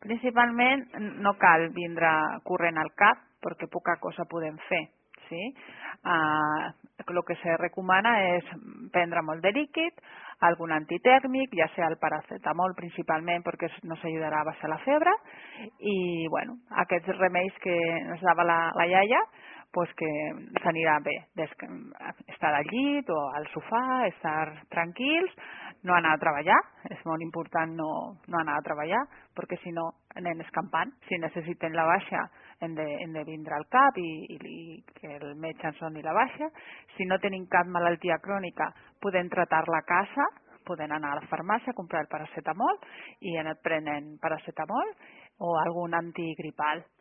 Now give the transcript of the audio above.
Principalment no cal vindre corrent al CAP perquè poca cosa podem fer. Sí? El que se recomana és prendre molt de líquid, algun antitèrmic, ja sigui el paracetamol principalment perquè nos ajudarà a baixar la febre i bueno, aquests remeis que ens dava la iaia pues que s'anirà bé, estar al llit o al sofà, estar tranquils, no anar a treballar, és molt important no anar a treballar perquè si no anem escampant, si necessiten la baixa hem de vindre al CAP i que el metge ens doni la baixa. Si no tenim cap malaltia crònica podem tratar-la a casa, podem anar a la farmàcia a comprar el paracetamol i anar prenent paracetamol o algun antigripal.